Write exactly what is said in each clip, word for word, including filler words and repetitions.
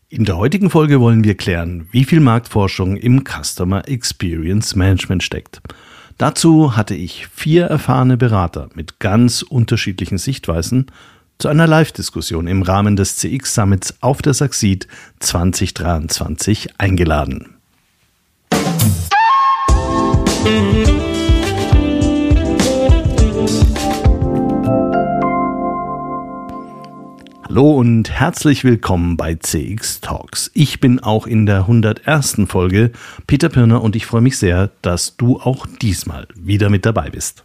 In der heutigen Folge wollen wir klären, wie viel Marktforschung im Customer Experience Management steckt. Dazu hatte ich vier erfahrene Berater mit ganz unterschiedlichen Sichtweisen zu einer Live-Diskussion im Rahmen des C X Summits auf der Succeed zwanzig dreiundzwanzig eingeladen. Hallo und herzlich willkommen bei C X Talks. Ich bin auch in der hundertersten Folge Peter Pirner und ich freue mich sehr, dass du auch diesmal wieder mit dabei bist.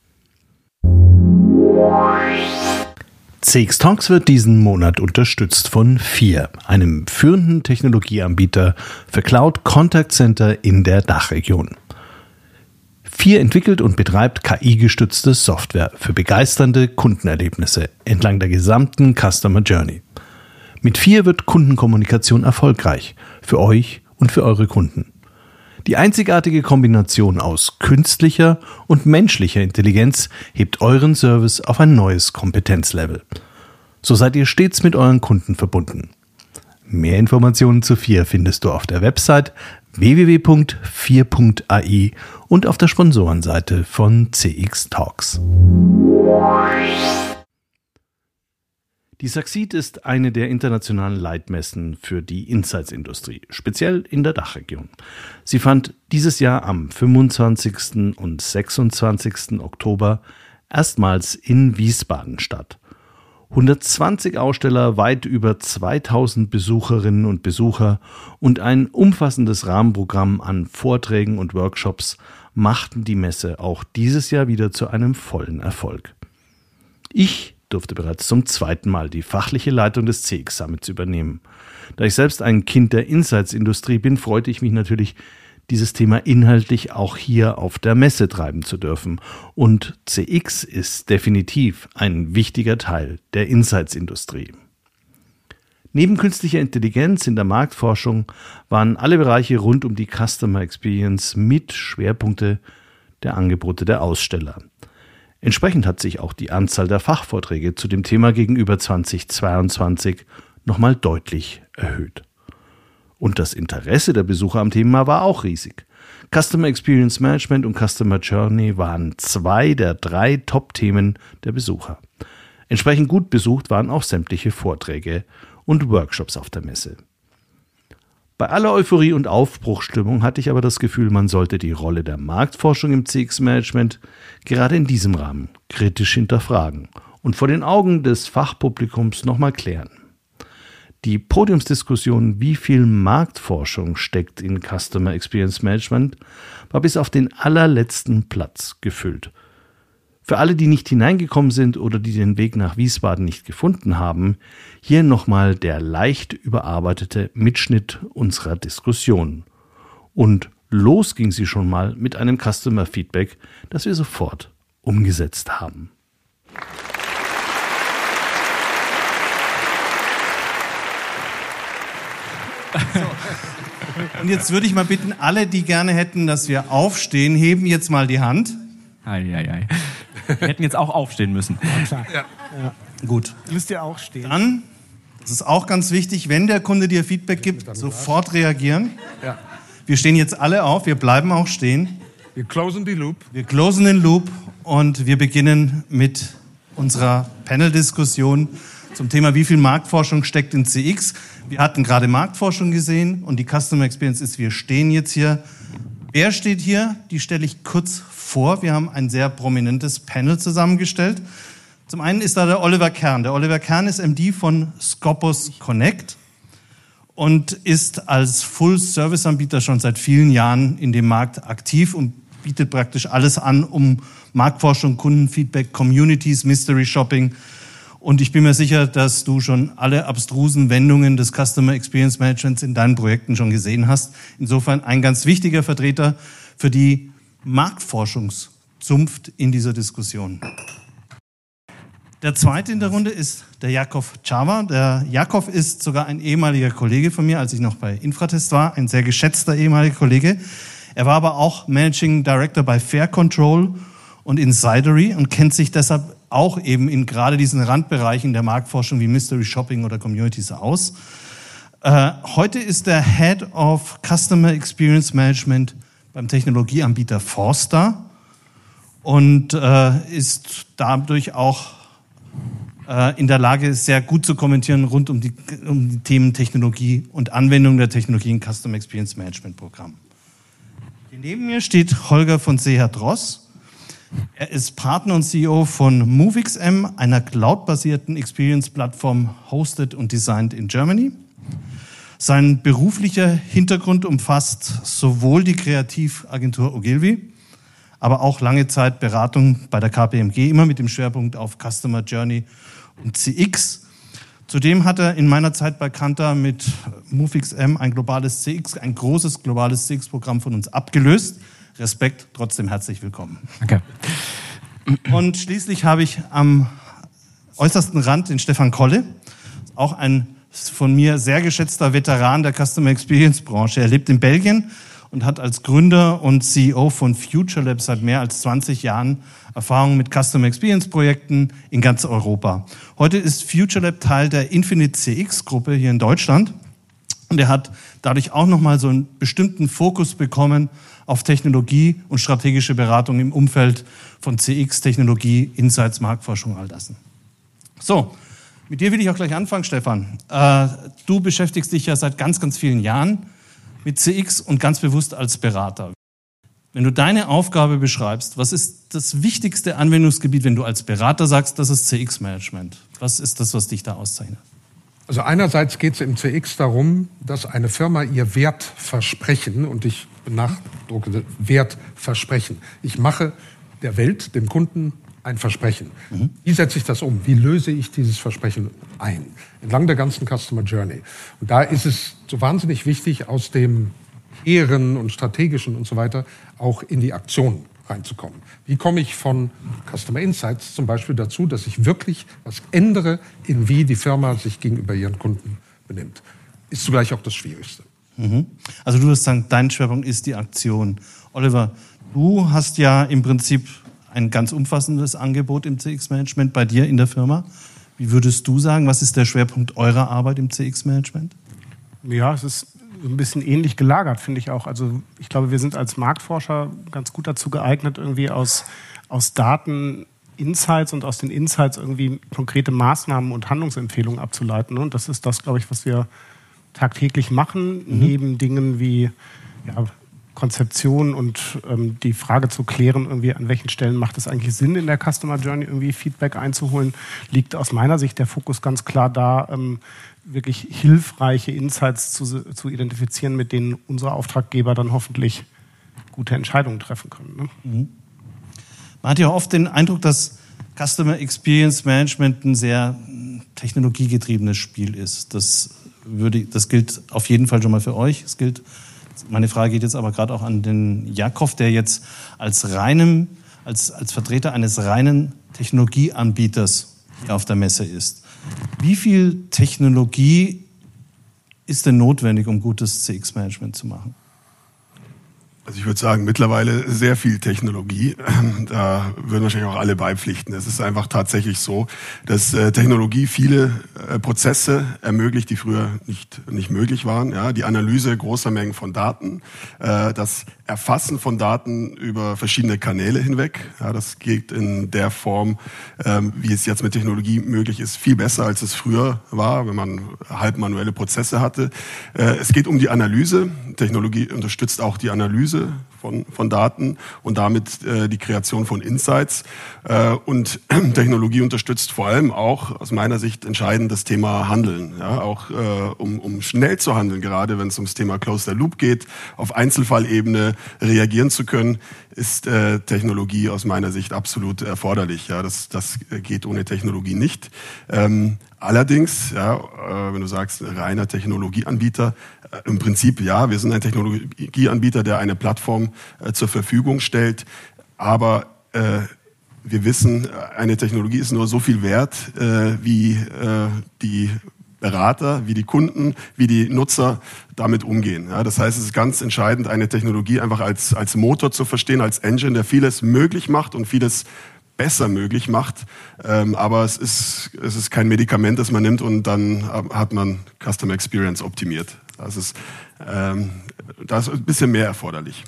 C X Talks wird diesen Monat unterstützt von vier, einem führenden Technologieanbieter für Cloud Contact Center in der Dachregion. vier entwickelt und betreibt K I-gestützte Software für begeisternde Kundenerlebnisse entlang der gesamten Customer Journey. Mit vier wird Kundenkommunikation erfolgreich für euch und für eure Kunden. Die einzigartige Kombination aus künstlicher und menschlicher Intelligenz hebt euren Service auf ein neues Kompetenzlevel. So seid ihr stets mit euren Kunden verbunden. Mehr Informationen zu vier findest du auf der Website w w w punkt vier punkt a i und auf der Sponsorenseite von C X Talks. Die Succeed ist eine der internationalen Leitmessen für die Insights-Industrie, speziell in der Dachregion. Sie fand dieses Jahr am fünfundzwanzigsten und sechsundzwanzigsten Oktober erstmals in Wiesbaden statt. hundertzwanzig Aussteller, weit über zweitausend Besucherinnen und Besucher und ein umfassendes Rahmenprogramm an Vorträgen und Workshops machten die Messe auch dieses Jahr wieder zu einem vollen Erfolg. Ich durfte bereits zum zweiten Mal die fachliche Leitung des C X Summits übernehmen. Da ich selbst ein Kind der Insights-Industrie bin, freute ich mich natürlich, dieses Thema inhaltlich auch hier auf der Messe treiben zu dürfen. Und C X ist definitiv ein wichtiger Teil der Insights-Industrie. Neben künstlicher Intelligenz in der Marktforschung waren alle Bereiche rund um die Customer Experience mit Schwerpunkte der Angebote der Aussteller. Entsprechend hat sich auch die Anzahl der Fachvorträge zu dem Thema gegenüber zweitausendzweiundzwanzig nochmal deutlich erhöht. Und das Interesse der Besucher am Thema war auch riesig. Customer Experience Management und Customer Journey waren zwei der drei Top-Themen der Besucher. Entsprechend gut besucht waren auch sämtliche Vorträge und Workshops auf der Messe. Bei aller Euphorie und Aufbruchsstimmung hatte ich aber das Gefühl, man sollte die Rolle der Marktforschung im C X-Management gerade in diesem Rahmen kritisch hinterfragen und vor den Augen des Fachpublikums nochmal klären. Die Podiumsdiskussion, wie viel Marktforschung steckt in Customer Experience Management, war bis auf den allerletzten Platz gefüllt. Für alle, die nicht hineingekommen sind oder die den Weg nach Wiesbaden nicht gefunden haben, hier nochmal der leicht überarbeitete Mitschnitt unserer Diskussion. Und los ging sie schon mal mit einem Customer Feedback, das wir sofort umgesetzt haben. So. Und jetzt würde ich mal bitten, alle, die gerne hätten, dass wir aufstehen, heben jetzt mal die Hand. Ei, ei, ei. Wir hätten jetzt auch aufstehen müssen. Ja, klar. Ja. Ja. Gut. Müsst ihr auch stehen. Dann, das ist auch ganz wichtig, wenn der Kunde dir Feedback gibt, sofort reagieren. Ja. Wir stehen jetzt alle auf, wir bleiben auch stehen. Wir closen die Loop. Wir closen den Loop und wir beginnen mit unserer Panel-Diskussion zum Thema, wie viel Marktforschung steckt in C X. Wir hatten gerade Marktforschung gesehen und die Customer Experience ist, wir stehen jetzt hier. Wer steht hier? Die stelle ich kurz vor. Wir haben ein sehr prominentes Panel zusammengestellt. Zum einen ist da der Oliver Kern. Der Oliver Kern ist M D von Scopus Connect und ist als Full-Service-Anbieter schon seit vielen Jahren in dem Markt aktiv und bietet praktisch alles an, um Marktforschung, Kundenfeedback, Communities, Mystery Shopping. Und ich bin mir sicher, dass du schon alle abstrusen Wendungen des Customer Experience Managements in deinen Projekten schon gesehen hast. Insofern ein ganz wichtiger Vertreter für die Marktforschungszunft in dieser Diskussion. Der zweite in der Runde ist der Jakov Čava. Der Jakov ist sogar ein ehemaliger Kollege von mir, als ich noch bei Infratest war, ein sehr geschätzter ehemaliger Kollege. Er war aber auch Managing Director bei Fair Control und Insidery und kennt sich deshalb auch eben in gerade diesen Randbereichen der Marktforschung wie Mystery Shopping oder Communities aus. Äh, heute ist er Head of Customer Experience Management beim Technologieanbieter Forster und äh, ist dadurch auch äh, in der Lage, sehr gut zu kommentieren rund um die, um die Themen Technologie und Anwendung der Technologie in Customer Experience Management Programm. Hier neben mir steht Holger von Seher-Dross. Er ist Partner und C E O von MoveXM, einer cloud-basierten Experience-Plattform hosted und designed in Germany. Sein beruflicher Hintergrund umfasst sowohl die Kreativagentur Ogilvy, aber auch lange Zeit Beratung bei der K P M G, immer mit dem Schwerpunkt auf Customer Journey und C X. Zudem hat er in meiner Zeit bei Kantar mit MoveXM ein globales C X, ein großes globales C X-Programm von uns abgelöst. Respekt, trotzdem herzlich willkommen. Danke. Und schließlich habe ich am äußersten Rand den Stefan Kolle, auch ein von mir sehr geschätzter Veteran der Customer Experience Branche. Er lebt in Belgien und hat als Gründer und C E O von FutureLab seit mehr als zwanzig Jahren Erfahrung mit Customer Experience Projekten in ganz Europa. Heute ist FutureLab Teil der Infinite C X Gruppe hier in Deutschland und er hat dadurch auch nochmal so einen bestimmten Fokus bekommen auf Technologie und strategische Beratung im Umfeld von C X, Technologie, Insights, Marktforschung, all das. So. Mit dir will ich auch gleich anfangen, Stefan. Äh, du beschäftigst dich ja seit ganz, ganz vielen Jahren mit C X und ganz bewusst als Berater. Wenn du deine Aufgabe beschreibst, was ist das wichtigste Anwendungsgebiet, wenn du als Berater sagst, das ist C X-Management? Was ist das, was dich da auszeichnet? Also einerseits geht es im C X darum, dass eine Firma ihr Wertversprechen, und ich benachdrucke Wertversprechen, ich mache der Welt, dem Kunden, ein Versprechen. Mhm. Wie setze ich das um? Wie löse ich dieses Versprechen ein? Entlang der ganzen Customer Journey. Und da ist es so wahnsinnig wichtig, aus dem Ehren und Strategischen und so weiter auch in die Aktion reinzukommen. Wie komme ich von Customer Insights zum Beispiel dazu, dass ich wirklich was ändere, in wie die Firma sich gegenüber ihren Kunden benimmt? Ist zugleich auch das Schwierigste. Mhm. Also du würdest sagen, dein Schwerpunkt ist die Aktion. Oliver, du hast ja im Prinzip ein ganz umfassendes Angebot im C X-Management bei dir in der Firma. Wie würdest du sagen, was ist der Schwerpunkt eurer Arbeit im C X-Management? Ja, es ist ein bisschen ähnlich gelagert, finde ich auch. Also ich glaube, wir sind als Marktforscher ganz gut dazu geeignet, irgendwie aus, aus Daten Insights und aus den Insights irgendwie konkrete Maßnahmen und Handlungsempfehlungen abzuleiten. Und das ist das, glaube ich, was wir tagtäglich machen, mhm. neben Dingen wie ja, Konzeption und ähm, die Frage zu klären, irgendwie an welchen Stellen macht es eigentlich Sinn, in der Customer Journey irgendwie Feedback einzuholen, liegt aus meiner Sicht der Fokus ganz klar da, ähm, wirklich hilfreiche Insights zu, zu identifizieren, mit denen unsere Auftraggeber dann hoffentlich gute Entscheidungen treffen können. Ne? Mhm. Man hat ja oft den Eindruck, dass Customer Experience Management ein sehr technologiegetriebenes Spiel ist. Das, würde, das gilt auf jeden Fall schon mal für euch. Es gilt Meine Frage geht jetzt aber gerade auch an den Jakob, der jetzt als reinem, als, als Vertreter eines reinen Technologieanbieters hier auf der Messe ist. Wie viel Technologie ist denn notwendig, um gutes C X-Management zu machen? Also ich würde sagen, mittlerweile sehr viel Technologie. Da würden wahrscheinlich auch alle beipflichten. Es ist einfach tatsächlich so, dass äh, Technologie viele äh, Prozesse ermöglicht, die früher nicht, nicht möglich waren. Ja, die Analyse großer Mengen von Daten, äh, das Erfassen von Daten über verschiedene Kanäle hinweg. Ja, das geht in der Form, ähm, wie es jetzt mit Technologie möglich ist, viel besser, als es früher war, wenn man halb manuelle Prozesse hatte. Äh, es geht um die Analyse. Technologie unterstützt auch die Analyse von, von Daten und damit äh, die Kreation von Insights. Äh, und Technologie unterstützt vor allem auch aus meiner Sicht entscheidend das Thema Handeln. Ja, auch äh, um, um schnell zu handeln, gerade wenn es ums Thema Close the Loop geht, auf Einzelfallebene reagieren zu können, ist äh, Technologie aus meiner Sicht absolut erforderlich. Ja, das, das geht ohne Technologie nicht. Ähm, allerdings, ja, äh, wenn du sagst, reiner Technologieanbieter, äh, im Prinzip ja, wir sind ein Technologieanbieter, der eine Plattform äh, zur Verfügung stellt, aber äh, wir wissen, eine Technologie ist nur so viel wert, äh, wie äh, die Berater, wie die Kunden, wie die Nutzer damit umgehen. Ja, das heißt, es ist ganz entscheidend, eine Technologie einfach als, als Motor zu verstehen, als Engine, der vieles möglich macht und vieles besser möglich macht. Ähm, aber es ist, es ist kein Medikament, das man nimmt und dann hat man Customer Experience optimiert. Das ist, ähm, da ist ein bisschen mehr erforderlich.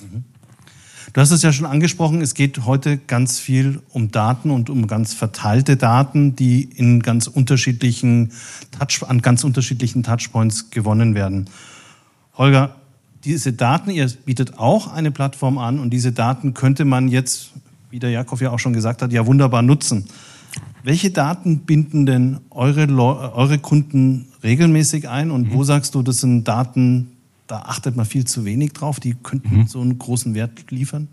Du hast es ja schon angesprochen, es geht heute ganz viel um Daten und um ganz verteilte Daten, die in ganz unterschiedlichen Touch, an ganz unterschiedlichen Touchpoints gewonnen werden. Holger, diese Daten, ihr bietet auch eine Plattform an und diese Daten könnte man jetzt, wie der Jakob ja auch schon gesagt hat, ja wunderbar nutzen. Welche Daten binden denn eure, eure Kunden regelmäßig ein und mhm. wo sagst du, das sind Daten, da achtet man viel zu wenig drauf, die könnten mhm. so einen großen Wert liefern?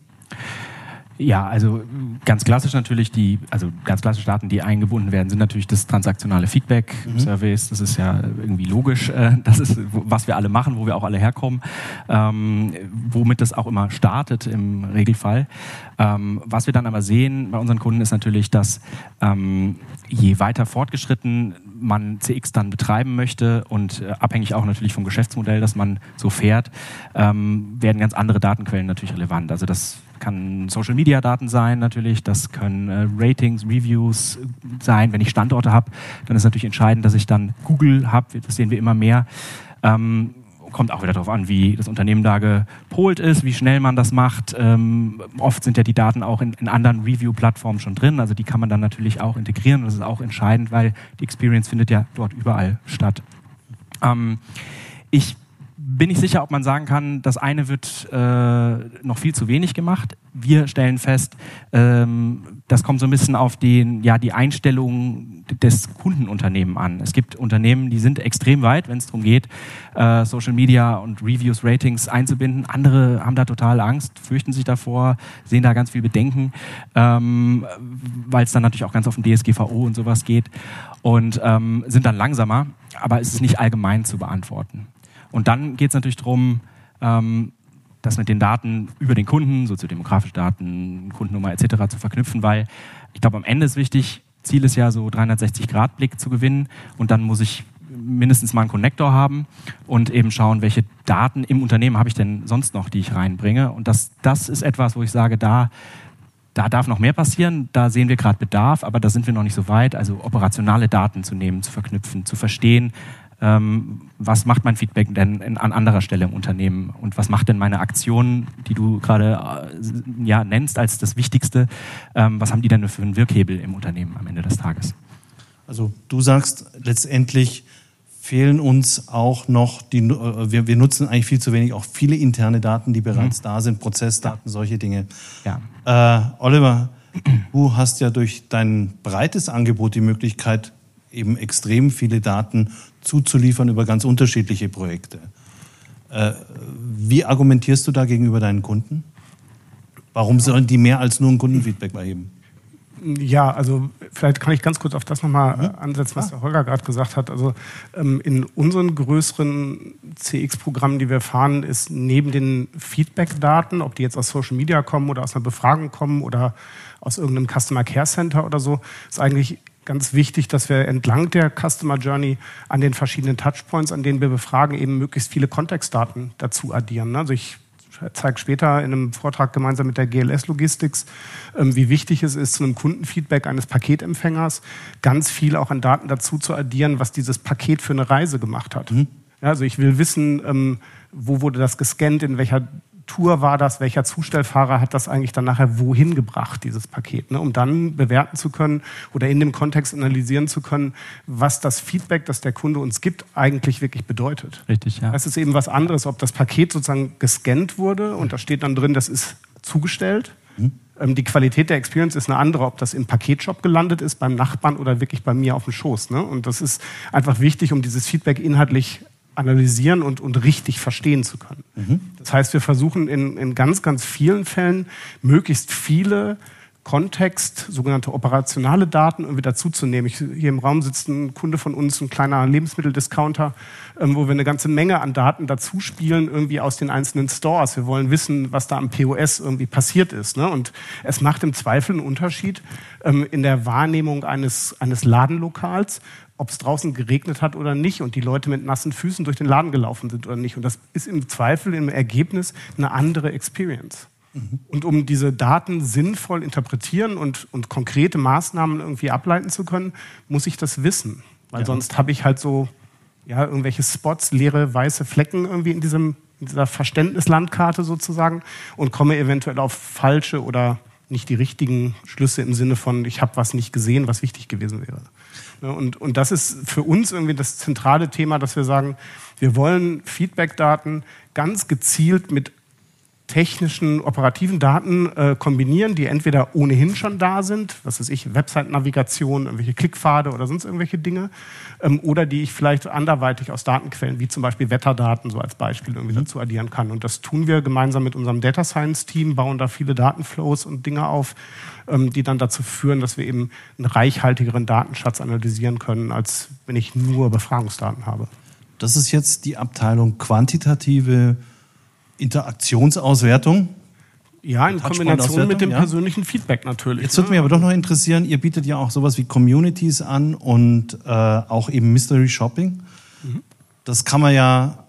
Ja, also ganz klassisch natürlich die, also ganz klassisch Daten, die eingebunden werden, sind natürlich das transaktionale Feedback, mhm. Surveys, das ist ja irgendwie logisch, äh, das ist, was wir alle machen, wo wir auch alle herkommen, ähm, womit das auch immer startet im Regelfall. Ähm, was wir dann aber sehen bei unseren Kunden ist natürlich, dass ähm, je weiter fortgeschritten man C X dann betreiben möchte und äh, abhängig auch natürlich vom Geschäftsmodell, das man so fährt, ähm, werden ganz andere Datenquellen natürlich relevant. Also das kann Social-Media-Daten sein natürlich, das können äh, Ratings, Reviews sein. Wenn ich Standorte habe, dann ist natürlich entscheidend, dass ich dann Google habe, das sehen wir immer mehr. Ähm, kommt auch wieder darauf an, wie das Unternehmen da gepolt ist, wie schnell man das macht. Ähm, oft sind ja die Daten auch in, in anderen Review-Plattformen schon drin, also die kann man dann natürlich auch integrieren. Das ist auch entscheidend, weil die Experience findet ja dort überall statt. Ähm, ich bin nicht sicher, ob man sagen kann, das eine wird äh, noch viel zu wenig gemacht. Wir stellen fest, ähm, das kommt so ein bisschen auf den, ja, die Einstellung des Kundenunternehmen an. Es gibt Unternehmen, die sind extrem weit, wenn es darum geht, äh, Social Media und Reviews, Ratings einzubinden. Andere haben da total Angst, fürchten sich davor, sehen da ganz viel Bedenken, ähm, weil es dann natürlich auch ganz auf den D S G V O und sowas geht und ähm, sind dann langsamer, aber es ist nicht allgemein zu beantworten. Und dann geht es natürlich darum, ähm, das mit den Daten über den Kunden, soziodemografische Daten, Kundennummer et cetera zu verknüpfen, weil ich glaube, am Ende ist wichtig, Ziel ist ja so dreihundertsechzig Grad Blick zu gewinnen und dann muss ich mindestens mal einen Connector haben und eben schauen, welche Daten im Unternehmen habe ich denn sonst noch, die ich reinbringe. Und das, das ist etwas, wo ich sage, da Da darf noch mehr passieren, da sehen wir gerade Bedarf, aber da sind wir noch nicht so weit, also operationale Daten zu nehmen, zu verknüpfen, zu verstehen, ähm, was macht mein Feedback denn in, an anderer Stelle im Unternehmen und was macht denn meine Aktion, die du gerade äh, ja, nennst als das Wichtigste, ähm, was haben die denn für einen Wirkhebel im Unternehmen am Ende des Tages? Also du sagst letztendlich, fehlen uns auch noch, die, wir, wir nutzen eigentlich viel zu wenig auch viele interne Daten, die bereits mhm. da sind, Prozessdaten, ja. solche Dinge. Ja. Äh, Oliver, du hast ja durch dein breites Angebot die Möglichkeit, eben extrem viele Daten zuzuliefern über ganz unterschiedliche Projekte. Äh, wie argumentierst du da gegenüber deinen Kunden? Warum sollen die mehr als nur ein Kundenfeedback erheben? Ja, also vielleicht kann ich ganz kurz auf das nochmal mhm. ansetzen, was der Holger gerade gesagt hat. Also ähm, in unseren größeren C X-Programmen, die wir fahren, ist neben den Feedback-Daten, ob die jetzt aus Social Media kommen oder aus einer Befragung kommen oder aus irgendeinem Customer Care Center oder so, ist eigentlich ganz wichtig, dass wir entlang der Customer Journey an den verschiedenen Touchpoints, an denen wir befragen, eben möglichst viele Kontextdaten dazu addieren. Also ich zeige später in einem Vortrag gemeinsam mit der G L S Logistics, wie wichtig es ist, zu einem Kundenfeedback eines Paketempfängers ganz viel auch an Daten dazu zu addieren, was dieses Paket für eine Reise gemacht hat. Mhm. Ja, also ich will wissen, wo wurde das gescannt, in welcher Tour war das, welcher Zustellfahrer hat das eigentlich dann nachher wohin gebracht, dieses Paket, ne? Um dann bewerten zu können oder in dem Kontext analysieren zu können, was das Feedback, das der Kunde uns gibt, eigentlich wirklich bedeutet. Richtig, ja. Es ist eben was anderes, ob das Paket sozusagen gescannt wurde und da steht dann drin, das ist zugestellt. Mhm. Ähm, die Qualität der Experience ist eine andere, ob das im Paketshop gelandet ist, beim Nachbarn oder wirklich bei mir auf dem Schoß, ne? Und das ist einfach wichtig, um dieses Feedback inhaltlich analysieren und, und richtig verstehen zu können. Mhm. Das heißt, wir versuchen in, in ganz, ganz vielen Fällen möglichst viele Kontext, sogenannte operationale Daten irgendwie dazuzunehmen. Ich, hier im Raum sitzt ein Kunde von uns, ein kleiner Lebensmitteldiscounter, ähm, wo wir eine ganze Menge an Daten dazu spielen, irgendwie aus den einzelnen Stores. Wir wollen wissen, was da am P O S irgendwie passiert ist, ne? Und es macht im Zweifel einen Unterschied ähm, in der Wahrnehmung eines, eines Ladenlokals, ob es draußen geregnet hat oder nicht und die Leute mit nassen Füßen durch den Laden gelaufen sind oder nicht. Und das ist im Zweifel im Ergebnis eine andere Experience. Mhm. Und um diese Daten sinnvoll interpretieren und, und konkrete Maßnahmen irgendwie ableiten zu können, muss ich das wissen. Weil ja. sonst habe ich halt so ja, irgendwelche Spots, leere weiße Flecken irgendwie in, diesem, in dieser Verständnislandkarte sozusagen und komme eventuell auf falsche oder nicht die richtigen Schlüsse im Sinne von, ich habe was nicht gesehen, was wichtig gewesen wäre. Und, und das ist für uns irgendwie das zentrale Thema, dass wir sagen, wir wollen Feedback-Daten ganz gezielt mit technischen, operativen Daten äh, kombinieren, die entweder ohnehin schon da sind, was weiß ich, Website-Navigation, irgendwelche Klickpfade oder sonst irgendwelche Dinge, ähm, oder die ich vielleicht anderweitig aus Datenquellen, wie zum Beispiel Wetterdaten, so als Beispiel irgendwie mhm. dazu addieren kann. Und das tun wir gemeinsam mit unserem Data Science-Team, bauen da viele Datenflows und Dinge auf, ähm, die dann dazu führen, dass wir eben einen reichhaltigeren Datenschatz analysieren können, als wenn ich nur Befragungsdaten habe. Das ist jetzt die Abteilung quantitative Interaktionsauswertung? Ja, in Kombination mit dem ja. persönlichen Feedback natürlich. Jetzt würde mich aber doch noch interessieren, ihr bietet ja auch sowas wie Communities an und äh, auch eben Mystery Shopping. Mhm. Das kann man ja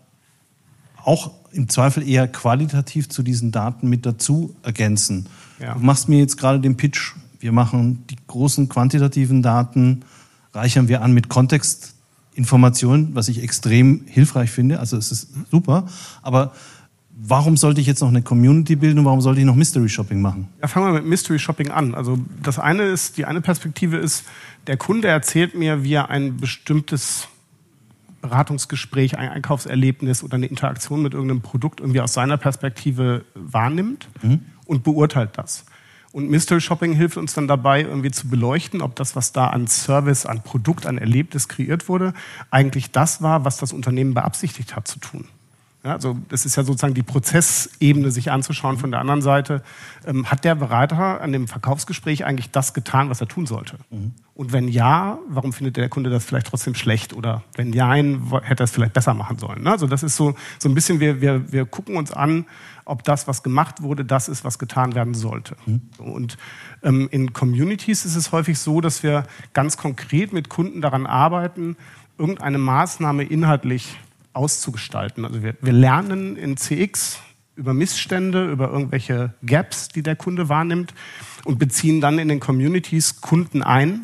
auch im Zweifel eher qualitativ zu diesen Daten mit dazu ergänzen. Ja. Du machst mir jetzt gerade den Pitch, wir machen die großen quantitativen Daten, reichern wir an mit Kontextinformationen, was ich extrem hilfreich finde, also es ist super, aber warum sollte ich jetzt noch eine Community bilden und warum sollte ich noch Mystery Shopping machen? Ja, fangen wir mit Mystery Shopping an. Also das eine ist, die eine Perspektive ist, der Kunde erzählt mir, wie er ein bestimmtes Beratungsgespräch, ein Einkaufserlebnis oder eine Interaktion mit irgendeinem Produkt irgendwie aus seiner Perspektive wahrnimmt mhm. und beurteilt das. Und Mystery Shopping hilft uns dann dabei, irgendwie zu beleuchten, ob das, was da an Service, an Produkt, an Erlebnis kreiert wurde, eigentlich das war, was das Unternehmen beabsichtigt hat zu tun. Ja, also das ist ja sozusagen die Prozessebene, sich anzuschauen. Von der anderen Seite, ähm, hat der Berater an dem Verkaufsgespräch eigentlich das getan, was er tun sollte? Mhm. Und wenn ja, warum findet der Kunde das vielleicht trotzdem schlecht? Oder wenn nein, hätte er es vielleicht besser machen sollen? Also das ist so, so ein bisschen, wir, wir, wir gucken uns an, ob das, was gemacht wurde, das ist, was getan werden sollte. Mhm. Und ähm, in Communities ist es häufig so, dass wir ganz konkret mit Kunden daran arbeiten, irgendeine Maßnahme inhaltlich auszugestalten. Also wir, wir lernen in C X über Missstände, über irgendwelche Gaps, die der Kunde wahrnimmt und beziehen dann in den Communities Kunden ein,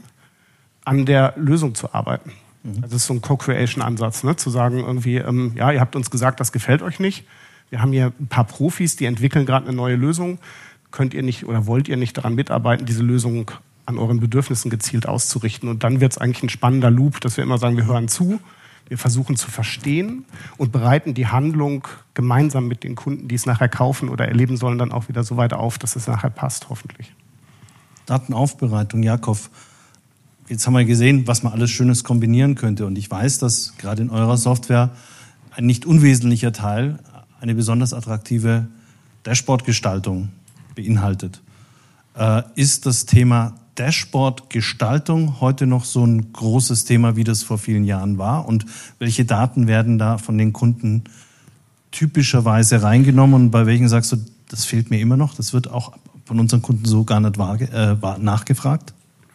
an der Lösung zu arbeiten. Mhm. Also das ist so ein Co-Creation-Ansatz, ne? Zu sagen irgendwie, ähm, ja, ihr habt uns gesagt, das gefällt euch nicht. Wir haben hier ein paar Profis, die entwickeln gerade eine neue Lösung. Könnt ihr nicht oder wollt ihr nicht daran mitarbeiten, diese Lösung an euren Bedürfnissen gezielt auszurichten? Und dann wird es eigentlich ein spannender Loop, dass wir immer sagen, wir hören zu, wir versuchen zu verstehen und bereiten die Handlung gemeinsam mit den Kunden, die es nachher kaufen oder erleben sollen, dann auch wieder so weit auf, dass es nachher passt, hoffentlich. Datenaufbereitung, Jakob. Jetzt haben wir gesehen, was man alles Schönes kombinieren könnte. Und ich weiß, dass gerade in eurer Software ein nicht unwesentlicher Teil eine besonders attraktive Dashboard-Gestaltung beinhaltet. Äh, ist das Thema Dashboard-Gestaltung heute noch so ein großes Thema, wie das vor vielen Jahren war? Und welche Daten werden da von den Kunden typischerweise reingenommen? Und bei welchen sagst du, das fehlt mir immer noch? Das wird auch von unseren Kunden so gar nicht wahr, äh, nachgefragt?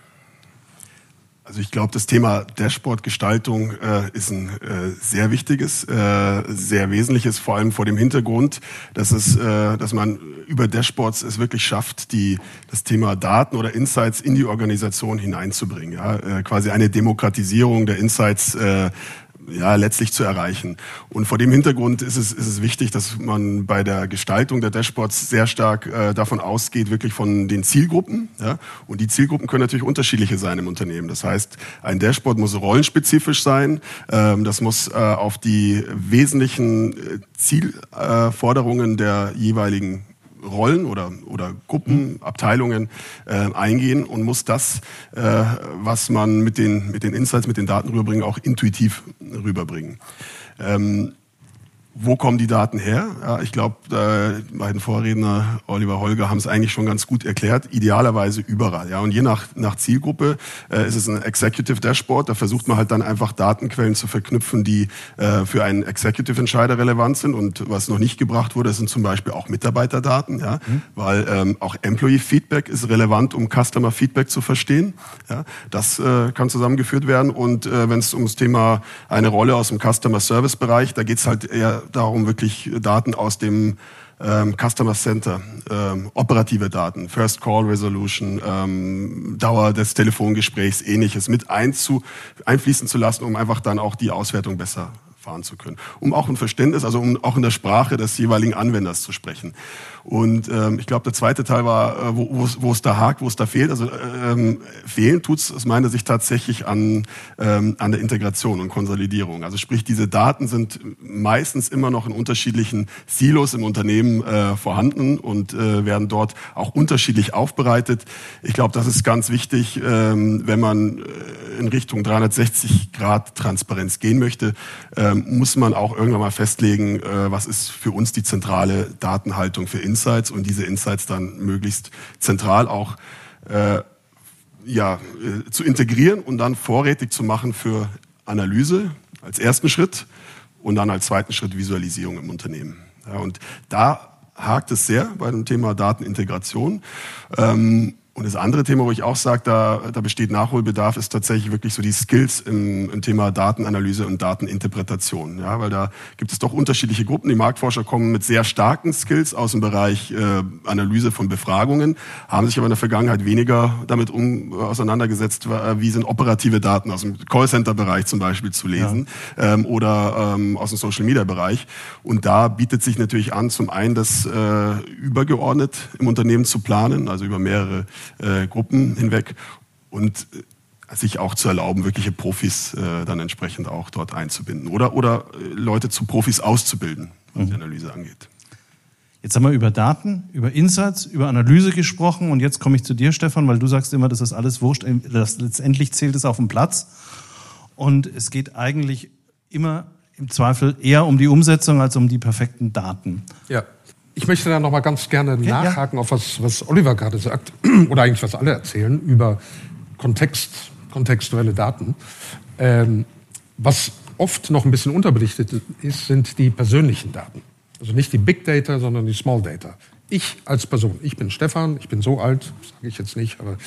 Also ich glaube, das Thema Dashboard-Gestaltung äh, ist ein äh, sehr wichtiges, äh, sehr wesentliches, vor allem vor dem Hintergrund, dass es, äh, dass man über Dashboards es wirklich schafft, die das Thema Daten oder Insights in die Organisation hineinzubringen. Ja? Äh, quasi eine Demokratisierung der Insights äh, ja, letztlich zu erreichen. Und vor dem Hintergrund ist es, ist es wichtig, dass man bei der Gestaltung der Dashboards sehr stark äh, davon ausgeht, wirklich von den Zielgruppen. Ja? Und die Zielgruppen können natürlich unterschiedliche sein im Unternehmen. Das heißt, ein Dashboard muss rollenspezifisch sein. Ähm, das muss äh, auf die wesentlichen Zielforderungen äh, der jeweiligen Rollen oder, oder Gruppen, Abteilungen äh, eingehen und muss das, äh, was man mit den, mit den Insights, mit den Daten rüberbringen, auch intuitiv rüberbringen. Ähm, Wo kommen die Daten her? Ja, ich glaube, die beiden Vorredner, Oliver, Holger, haben es eigentlich schon ganz gut erklärt. Idealerweise überall. Ja, und je nach, nach Zielgruppe äh, ist es ein Executive Dashboard. Da versucht man halt dann einfach Datenquellen zu verknüpfen, die äh, für einen Executive Entscheider relevant sind. Und was noch nicht gebracht wurde, sind zum Beispiel auch Mitarbeiterdaten. Ja, mhm. Weil ähm, auch Employee Feedback ist relevant, um Customer Feedback zu verstehen. Ja, das äh, kann zusammengeführt werden. Und äh, wenn es ums Thema eine Rolle aus dem Customer Service Bereich, da geht es halt eher darum, wirklich Daten aus dem ähm, Customer Center, ähm, operative Daten, First Call Resolution, ähm, Dauer des Telefongesprächs, ähnliches mit einzu, einfließen zu lassen, um einfach dann auch die Auswertung besser fahren zu können. Um auch ein Verständnis, also um auch in der Sprache des jeweiligen Anwenders zu sprechen. Und ähm, ich glaube, der zweite Teil war, äh, wo, wo, es, wo es da hakt, wo es da fehlt. Also ähm, fehlen tut es aus meiner Sicht tatsächlich an, ähm, an der Integration und Konsolidierung. Also sprich, diese Daten sind meistens immer noch in unterschiedlichen Silos im Unternehmen äh, vorhanden und äh, werden dort auch unterschiedlich aufbereitet. Ich glaube, das ist ganz wichtig, ähm, wenn man in Richtung dreihundertsechzig Grad Transparenz gehen möchte, ähm, muss man auch irgendwann mal festlegen, äh, was ist für uns die zentrale Datenhaltung für Insights und diese Insights dann möglichst zentral auch äh, ja, äh, zu integrieren und dann vorrätig zu machen für Analyse als ersten Schritt und dann als zweiten Schritt Visualisierung im Unternehmen. Ja, und da hakt es sehr bei dem Thema Datenintegration. Ähm, Und das andere Thema, wo ich auch sage, da, da besteht Nachholbedarf, ist tatsächlich wirklich so die Skills im, im Thema Datenanalyse und Dateninterpretation. Ja, weil da gibt es doch unterschiedliche Gruppen. Die Marktforscher kommen mit sehr starken Skills aus dem Bereich äh, Analyse von Befragungen, haben sich aber in der Vergangenheit weniger damit um, auseinandergesetzt, wie sind operative Daten aus dem Callcenter-Bereich zum Beispiel zu lesen, ja. ähm, oder ähm, aus dem Social-Media-Bereich. Und da bietet sich natürlich an, zum einen das äh, übergeordnet im Unternehmen zu planen, also über mehrere Äh, Gruppen hinweg und äh, sich auch zu erlauben, wirkliche Profis äh, dann entsprechend auch dort einzubinden oder, oder äh, Leute zu Profis auszubilden, was mhm. die Analyse angeht. Jetzt haben wir über Daten, über Insights, über Analyse gesprochen und jetzt komme ich zu dir, Stefan, weil du sagst immer, das ist alles wurscht, das, letztendlich zählt es auf dem Platz und es geht eigentlich immer im Zweifel eher um die Umsetzung als um die perfekten Daten. Ja. Ich möchte da noch mal ganz gerne okay, nachhaken ja. auf was, was Oliver gerade sagt, oder eigentlich was alle erzählen, über Kontext, kontextuelle Daten. Ähm, was oft noch ein bisschen unterbelichtet ist, sind die persönlichen Daten. Also nicht die Big Data, sondern die Small Data. Ich als Person, ich bin Stefan, ich bin so alt, sage ich jetzt nicht, aber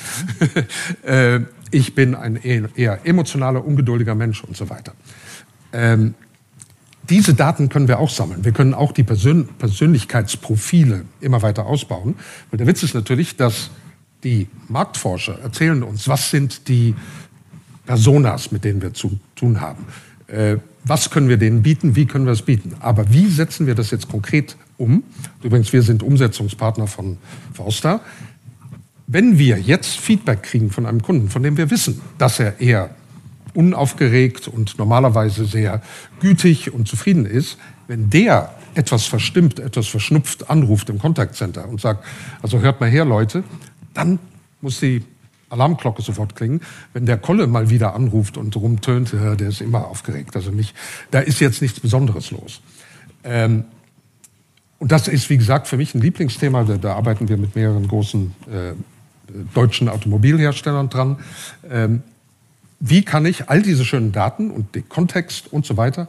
äh, ich bin ein eher emotionaler, ungeduldiger Mensch und so weiter. Ähm, Diese Daten können wir auch sammeln. Wir können auch die Persön- Persönlichkeitsprofile immer weiter ausbauen. Weil der Witz ist natürlich, dass die Marktforscher erzählen uns, was sind die Personas, mit denen wir zu tun haben. Äh, was können wir denen bieten, wie können wir es bieten. Aber wie setzen wir das jetzt konkret um? Übrigens, wir sind Umsetzungspartner von Forster. Wenn wir jetzt Feedback kriegen von einem Kunden, von dem wir wissen, dass er eher unaufgeregt und normalerweise sehr gütig und zufrieden ist, wenn der etwas verstimmt, etwas verschnupft anruft im Contact Center und sagt, also hört mal her, Leute, dann muss die Alarmglocke sofort klingen. Wenn der Kolle mal wieder anruft und rumtönt, der ist immer aufgeregt. Also nicht, da ist jetzt nichts Besonderes los. Ähm, und das ist, wie gesagt, für mich ein Lieblingsthema. Da, da arbeiten wir mit mehreren großen äh, deutschen Automobilherstellern dran. Ähm, Wie kann ich all diese schönen Daten und den Kontext und so weiter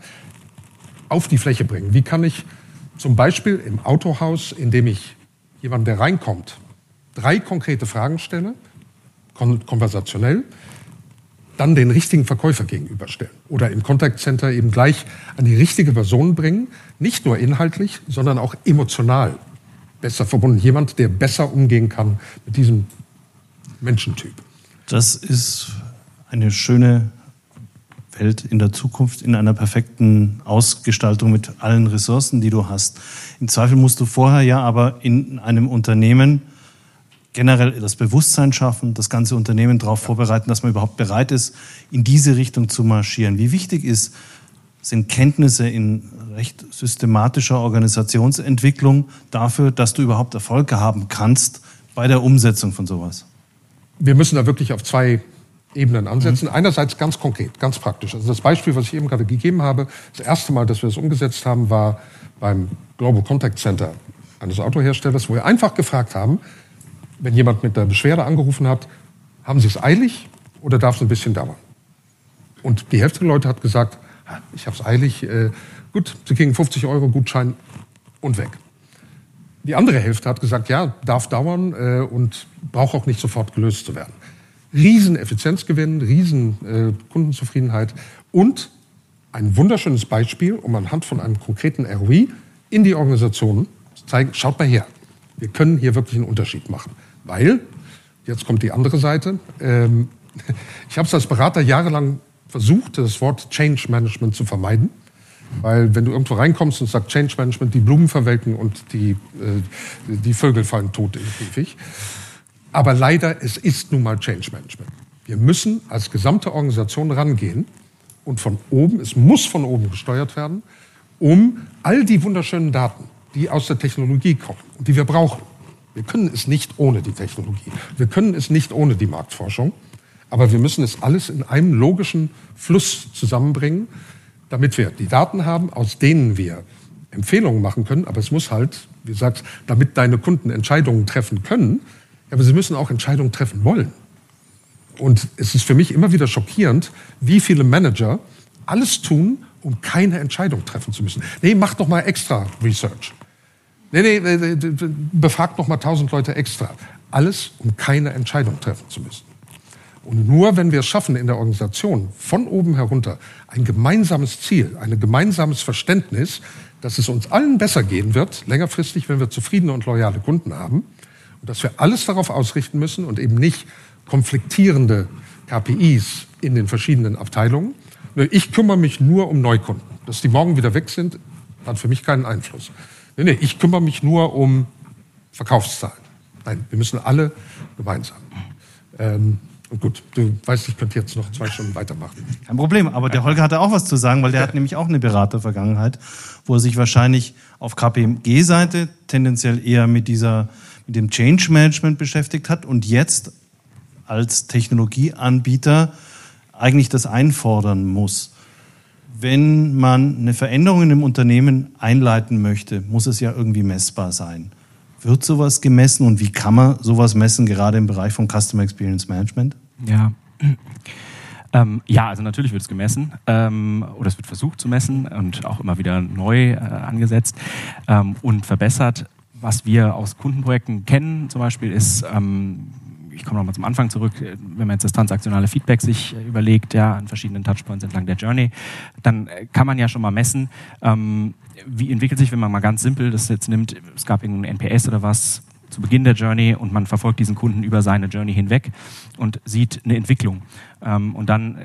auf die Fläche bringen? Wie kann ich zum Beispiel im Autohaus, indem ich jemanden, der reinkommt, drei konkrete Fragen stelle, kon- konversationell, dann den richtigen Verkäufer gegenüberstellen? Oder im Contact Center eben gleich an die richtige Person bringen, nicht nur inhaltlich, sondern auch emotional besser verbunden. Jemand, der besser umgehen kann mit diesem Menschentyp. Das ist eine schöne Welt in der Zukunft, in einer perfekten Ausgestaltung mit allen Ressourcen, die du hast. Im Zweifel musst du vorher ja aber in einem Unternehmen generell das Bewusstsein schaffen, das ganze Unternehmen darauf vorbereiten, dass man überhaupt bereit ist, in diese Richtung zu marschieren. Wie wichtig ist, sind Kenntnisse in recht systematischer Organisationsentwicklung dafür, dass du überhaupt Erfolg haben kannst bei der Umsetzung von sowas? Wir müssen da wirklich auf zwei Ebenen ansetzen. Mhm. Einerseits ganz konkret, ganz praktisch. Also das Beispiel, was ich eben gerade gegeben habe, das erste Mal, dass wir das umgesetzt haben, war beim Global Contact Center eines Autoherstellers, wo wir einfach gefragt haben, wenn jemand mit der Beschwerde angerufen hat, haben Sie es eilig oder darf es ein bisschen dauern? Und die Hälfte der Leute hat gesagt, ich habe es eilig, äh, gut, Sie kriegen fünfzig Euro Gutschein und weg. Die andere Hälfte hat gesagt, ja, darf dauern äh, und braucht auch nicht sofort gelöst zu werden. Riesen Effizienzgewinn, riesen äh, Kundenzufriedenheit und ein wunderschönes Beispiel, um anhand von einem konkreten R O I in die Organisation zeigen, schaut mal her, wir können hier wirklich einen Unterschied machen. Weil, jetzt kommt die andere Seite, ähm, ich habe es als Berater jahrelang versucht, das Wort Change Management zu vermeiden. Weil wenn du irgendwo reinkommst und sagst Change Management, die Blumen verwelken und die, äh, die Vögel fallen tot in den Käfig. Aber leider, es ist nun mal Change Management. Wir müssen als gesamte Organisation rangehen und von oben, es muss von oben gesteuert werden, um all die wunderschönen Daten, die aus der Technologie kommen und die wir brauchen. Wir können es nicht ohne die Technologie. Wir können es nicht ohne die Marktforschung. Aber wir müssen es alles in einem logischen Fluss zusammenbringen, damit wir die Daten haben, aus denen wir Empfehlungen machen können. Aber es muss halt, wie gesagt, damit deine Kunden Entscheidungen treffen können, aber sie müssen auch Entscheidungen treffen wollen. Und es ist für mich immer wieder schockierend, wie viele Manager alles tun, um keine Entscheidung treffen zu müssen. Nee, mach doch mal extra Research. Nee, nee, befragt noch mal tausend Leute extra. Alles, um keine Entscheidung treffen zu müssen. Und nur wenn wir es schaffen, in der Organisation von oben herunter ein gemeinsames Ziel, ein gemeinsames Verständnis, dass es uns allen besser gehen wird, längerfristig, wenn wir zufriedene und loyale Kunden haben, und dass wir alles darauf ausrichten müssen und eben nicht konfliktierende K P Is in den verschiedenen Abteilungen. Ich kümmere mich nur um Neukunden. Dass die morgen wieder weg sind, hat für mich keinen Einfluss. Nee, nee, ich kümmere mich nur um Verkaufszahlen. Nein, wir müssen alle gemeinsam. Ähm, Und gut, du weißt, ich könnte jetzt noch zwei Stunden weitermachen. Kein Problem, aber der Holger hatte auch was zu sagen, weil der hat nämlich auch eine Beratervergangenheit, wo er sich wahrscheinlich auf K P M G-Seite tendenziell eher mit dieser, mit dem Change Management beschäftigt hat und jetzt als Technologieanbieter eigentlich das einfordern muss. Wenn man eine Veränderung in einem Unternehmen einleiten möchte, muss es ja irgendwie messbar sein. Wird sowas gemessen und wie kann man sowas messen, gerade im Bereich von Customer Experience Management? Ja, ähm, ja, also natürlich wird es gemessen ähm, oder es wird versucht zu messen und auch immer wieder neu äh, angesetzt ähm, und verbessert. Was wir aus Kundenprojekten kennen zum Beispiel ist, ähm, ich komme nochmal zum Anfang zurück, wenn man jetzt das transaktionale Feedback sich überlegt, ja, an verschiedenen Touchpoints entlang der Journey, dann kann man ja schon mal messen, ähm, wie entwickelt sich, wenn man mal ganz simpel das jetzt nimmt, es gab irgendein N P S oder was zu Beginn der Journey und man verfolgt diesen Kunden über seine Journey hinweg und sieht eine Entwicklung. Ähm, und dann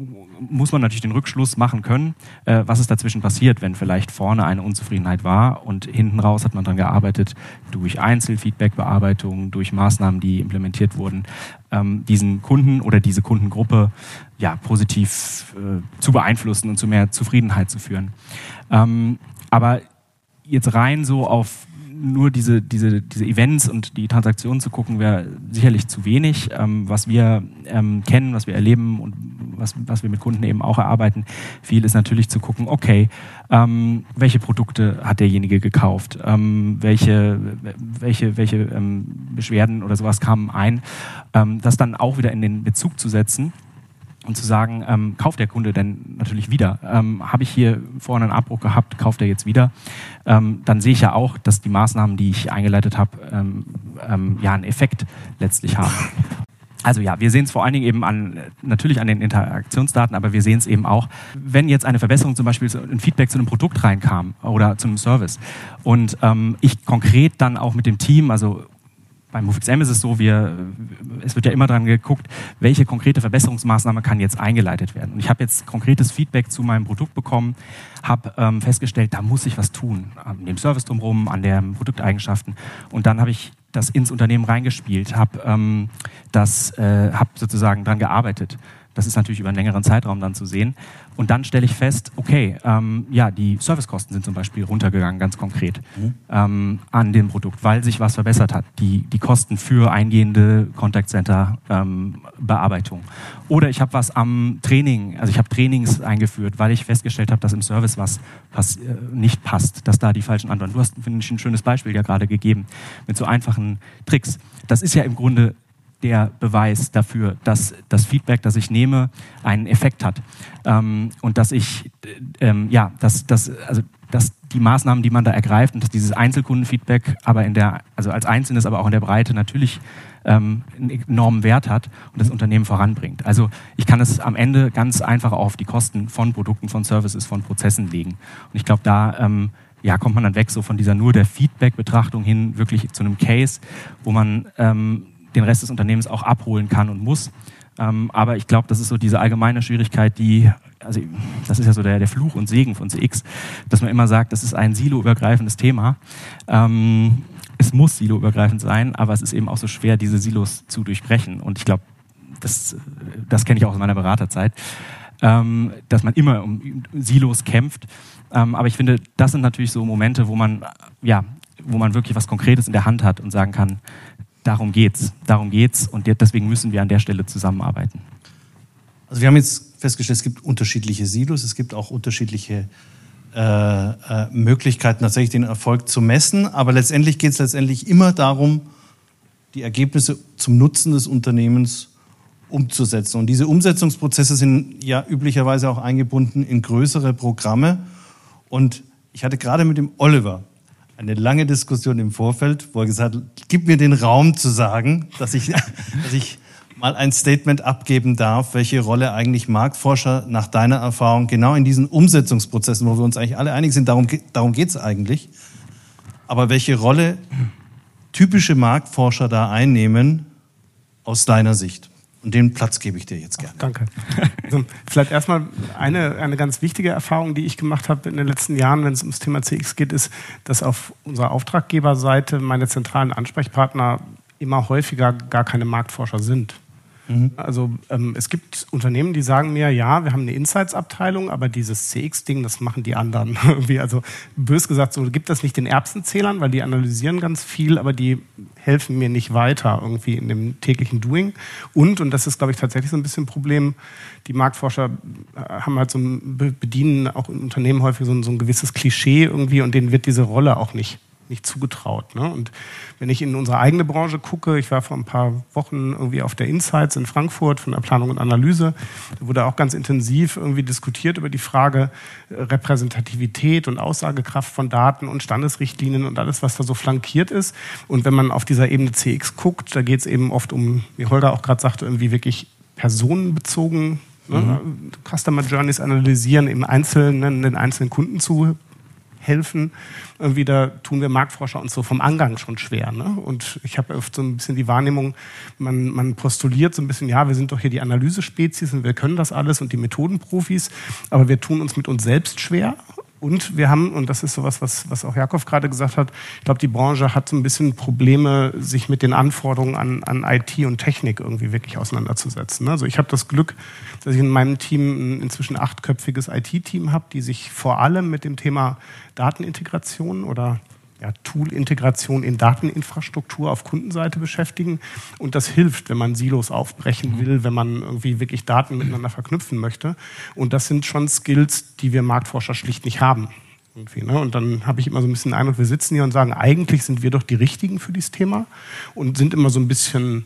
muss man natürlich den Rückschluss machen können, äh, was ist dazwischen passiert, wenn vielleicht vorne eine Unzufriedenheit war und hinten raus hat man daran gearbeitet, durch Einzelfeedback-Bearbeitung, durch Maßnahmen, die implementiert wurden, ähm, diesen Kunden oder diese Kundengruppe ja, positiv äh, zu beeinflussen und zu mehr Zufriedenheit zu führen. Ähm, aber jetzt rein so auf nur diese, diese, diese Events und die Transaktionen zu gucken, wäre sicherlich zu wenig. Ähm, was wir ähm, kennen, was wir erleben und was, was wir mit Kunden eben auch erarbeiten, viel ist natürlich zu gucken, okay, ähm, welche Produkte hat derjenige gekauft, ähm, welche, welche, welche ähm, Beschwerden oder sowas kamen ein, ähm, das dann auch wieder in den Bezug zu setzen. Und zu sagen, ähm, kauft der Kunde denn natürlich wieder? Ähm, habe ich hier vorhin einen Abbruch gehabt, kauft er jetzt wieder? Ähm, dann sehe ich ja auch, dass die Maßnahmen, die ich eingeleitet habe, ähm, ähm, ja einen Effekt letztlich haben. Also ja, wir sehen es vor allen Dingen eben an, natürlich an den Interaktionsdaten, aber wir sehen es eben auch, wenn jetzt eine Verbesserung, zum Beispiel ein Feedback zu einem Produkt reinkam oder zu einem Service und ähm, ich konkret dann auch mit dem Team, also beim Move X M ist es so, wir, es wird ja immer dran geguckt, welche konkrete Verbesserungsmaßnahme kann jetzt eingeleitet werden. Und ich habe jetzt konkretes Feedback zu meinem Produkt bekommen, habe ähm, festgestellt, da muss ich was tun, an dem Service drumherum, an den Produkteigenschaften. Und dann habe ich das ins Unternehmen reingespielt, habe ähm, das, äh, habe sozusagen dran gearbeitet. Das ist natürlich über einen längeren Zeitraum dann zu sehen. Und dann stelle ich fest, okay, ähm, ja, die Servicekosten sind zum Beispiel runtergegangen, ganz konkret, mhm. ähm, an dem Produkt, weil sich was verbessert hat. Die, die Kosten für eingehende Contact Center ähm, Bearbeitung. Oder ich habe was am Training, also ich habe Trainings eingeführt, weil ich festgestellt habe, dass im Service was, was äh, nicht passt, dass da die falschen Antworten. Du hast, finde ich, ein schönes Beispiel ja gerade gegeben, mit so einfachen Tricks. Das ist ja im Grunde der Beweis dafür, dass das Feedback, das ich nehme, einen Effekt hat. Ähm, und dass ich, ähm, ja, dass, dass, also, dass die Maßnahmen, die man da ergreift und dass dieses Einzelkundenfeedback aber in der, also als Einzelnes, aber auch in der Breite natürlich ähm, einen enormen Wert hat und das Unternehmen voranbringt. Also ich kann es am Ende ganz einfach auf die Kosten von Produkten, von Services, von Prozessen legen. Und ich glaube, da ähm, ja, kommt man dann weg so von dieser nur der Feedback-Betrachtung hin wirklich zu einem Case, wo man ähm, den Rest des Unternehmens auch abholen kann und muss. Ähm, aber ich glaube, das ist so diese allgemeine Schwierigkeit, die, also das ist ja so der, der Fluch und Segen von C X, dass man immer sagt, das ist ein siloübergreifendes Thema. Ähm, es muss siloübergreifend sein, aber es ist eben auch so schwer, diese Silos zu durchbrechen. Und ich glaube, das, das kenne ich auch aus meiner Beraterzeit, ähm, dass man immer um Silos kämpft. Ähm, aber ich finde, das sind natürlich so Momente, wo man, ja, wo man wirklich was Konkretes in der Hand hat und sagen kann, darum geht's, darum geht's und deswegen müssen wir an der Stelle zusammenarbeiten. Also wir haben jetzt festgestellt, es gibt unterschiedliche Silos, es gibt auch unterschiedliche äh, äh, Möglichkeiten, tatsächlich den Erfolg zu messen, aber letztendlich geht es letztendlich immer darum, die Ergebnisse zum Nutzen des Unternehmens umzusetzen. Und diese Umsetzungsprozesse sind ja üblicherweise auch eingebunden in größere Programme. Und ich hatte gerade mit dem Oliver eine lange Diskussion im Vorfeld, wo er gesagt hat, gib mir den Raum zu sagen, dass ich, dass ich mal ein Statement abgeben darf, welche Rolle eigentlich Marktforscher nach deiner Erfahrung genau in diesen Umsetzungsprozessen, wo wir uns eigentlich alle einig sind, darum, darum geht es eigentlich, aber welche Rolle typische Marktforscher da einnehmen aus deiner Sicht. Und den Platz gebe ich dir jetzt gerne. Danke. Also, vielleicht erstmal eine, eine ganz wichtige Erfahrung, die ich gemacht habe in den letzten Jahren, wenn es ums Thema C X geht, ist, dass auf unserer Auftraggeberseite meine zentralen Ansprechpartner immer häufiger gar keine Marktforscher sind. Mhm. Also ähm, es gibt Unternehmen, die sagen mir, ja, wir haben eine Insights-Abteilung, aber dieses C X-Ding, das machen die anderen. Also bös gesagt, so gibt das nicht den Erbsenzählern, weil die analysieren ganz viel, aber die helfen mir nicht weiter irgendwie in dem täglichen Doing. Und, und das ist, glaube ich, tatsächlich so ein bisschen ein Problem, die Marktforscher haben halt so ein, bedienen auch in Unternehmen häufig so ein, so ein gewisses Klischee irgendwie und denen wird diese Rolle auch nicht nicht zugetraut. Ne? Und wenn ich in unsere eigene Branche gucke, ich war vor ein paar Wochen irgendwie auf der Insights in Frankfurt von der Planung und Analyse, da wurde auch ganz intensiv irgendwie diskutiert über die Frage Repräsentativität und Aussagekraft von Daten und Standesrichtlinien und alles, was da so flankiert ist. Und wenn man auf dieser Ebene C X guckt, da geht es eben oft um, wie Holger auch gerade sagte, irgendwie wirklich personenbezogen, mhm. ne? Customer Journeys analysieren, im Einzelnen, den einzelnen Kunden zu helfen. Irgendwie da tun wir Marktforscher uns so vom Angang schon schwer. Ne? Und ich habe oft so ein bisschen die Wahrnehmung, man, man postuliert so ein bisschen, ja, wir sind doch hier die Analysespezies und wir können das alles und die Methodenprofis, aber wir tun uns mit uns selbst schwer. Und wir haben, und das ist sowas, was, was auch Jakob gerade gesagt hat, ich glaube, die Branche hat so ein bisschen Probleme, sich mit den Anforderungen an, an I T und Technik irgendwie wirklich auseinanderzusetzen. Also ich habe das Glück, dass ich in meinem Team ein inzwischen achtköpfiges I T-Team habe, die sich vor allem mit dem Thema Datenintegration oder ja, Tool-Integration in Dateninfrastruktur auf Kundenseite beschäftigen. Und das hilft, wenn man Silos aufbrechen will, wenn man irgendwie wirklich Daten miteinander verknüpfen möchte. Und das sind schon Skills, die wir Marktforscher schlicht nicht haben. Irgendwie, ne? Und dann habe ich immer so ein bisschen den Eindruck, wir sitzen hier und sagen, eigentlich sind wir doch die Richtigen für dieses Thema und sind immer so ein bisschen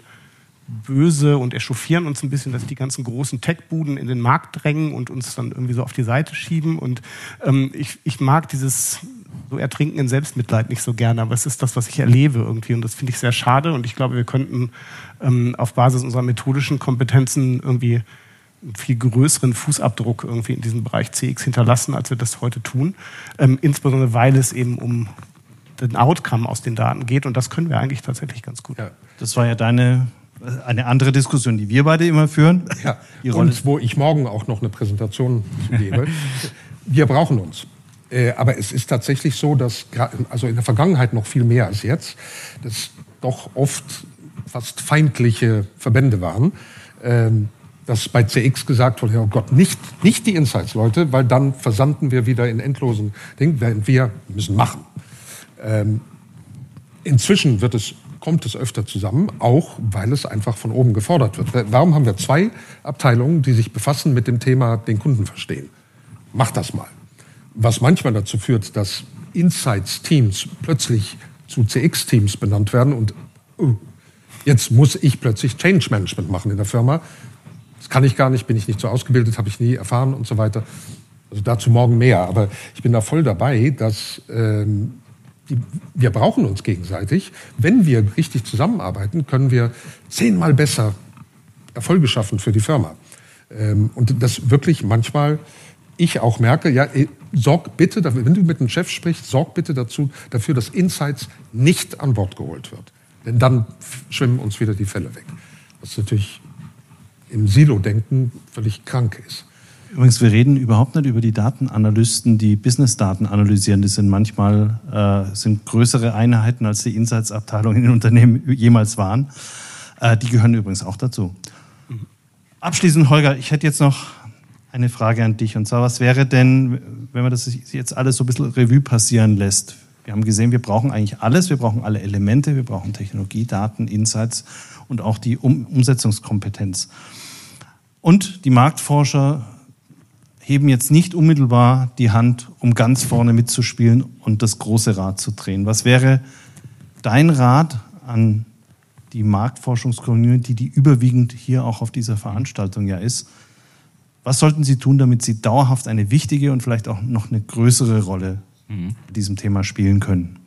böse und echauffieren uns ein bisschen, dass die ganzen großen Tech-Buden in den Markt drängen und uns dann irgendwie so auf die Seite schieben. Und ähm, ich, ich mag dieses so Ertrinken in Selbstmitleid nicht so gerne, aber es ist das, was ich erlebe irgendwie und das finde ich sehr schade und ich glaube, wir könnten ähm, auf Basis unserer methodischen Kompetenzen irgendwie einen viel größeren Fußabdruck irgendwie in diesem Bereich C X hinterlassen, als wir das heute tun, ähm, insbesondere weil es eben um den Outcome aus den Daten geht und das können wir eigentlich tatsächlich ganz gut. Ja, das war ja deine eine andere Diskussion, die wir beide immer führen. Ja, und wo ich morgen auch noch eine Präsentation zu gebe. Wir brauchen uns. Äh, aber es ist tatsächlich so, dass also in der Vergangenheit noch viel mehr als jetzt, dass doch oft fast feindliche Verbände waren, ähm, dass bei C X gesagt wurde, oh Gott, nicht, nicht die Insights-Leute, weil dann versanden wir wieder in endlosen Dingen, während wir müssen machen. Ähm, inzwischen wird es kommt es öfter zusammen, auch weil es einfach von oben gefordert wird. Warum haben wir zwei Abteilungen, die sich befassen mit dem Thema den Kunden verstehen? Macht das mal. Was manchmal dazu führt, dass Insights-Teams plötzlich zu C X-Teams benannt werden und uh, jetzt muss ich plötzlich Change Management machen in der Firma. Das kann ich gar nicht, bin ich nicht so ausgebildet, habe ich nie erfahren und so weiter. Also dazu morgen mehr. Aber ich bin da voll dabei, dass ähm, Die, wir brauchen uns gegenseitig. Wenn wir richtig zusammenarbeiten, können wir zehnmal besser Erfolge schaffen für die Firma. Ähm, und das wirklich manchmal ich auch merke, ja, sorg bitte, wenn du mit dem Chef sprichst, sorg bitte dazu, dafür, dass Insights nicht an Bord geholt wird. Denn dann schwimmen uns wieder die Fälle weg. Was natürlich im Silo-Denken völlig krank ist. Übrigens, wir reden überhaupt nicht über die Datenanalysten, die Business-Daten analysieren. Die sind manchmal äh, sind größere Einheiten, als die Insights-Abteilungen in den Unternehmen jemals waren. Äh, die gehören übrigens auch dazu. Abschließend, Holger, ich hätte jetzt noch eine Frage an dich. Und zwar, was wäre denn, wenn man das jetzt alles so ein bisschen Revue passieren lässt? Wir haben gesehen, wir brauchen eigentlich alles. Wir brauchen alle Elemente. Wir brauchen Technologie, Daten, Insights und auch die um- Umsetzungskompetenz. Und die Marktforscher heben jetzt nicht unmittelbar die Hand, um ganz vorne mitzuspielen und das große Rad zu drehen. Was wäre dein Rat an die Marktforschungscommunity, die überwiegend hier auch auf dieser Veranstaltung ja ist? Was sollten sie tun, damit sie dauerhaft eine wichtige und vielleicht auch noch eine größere Rolle mhm. in diesem Thema spielen können?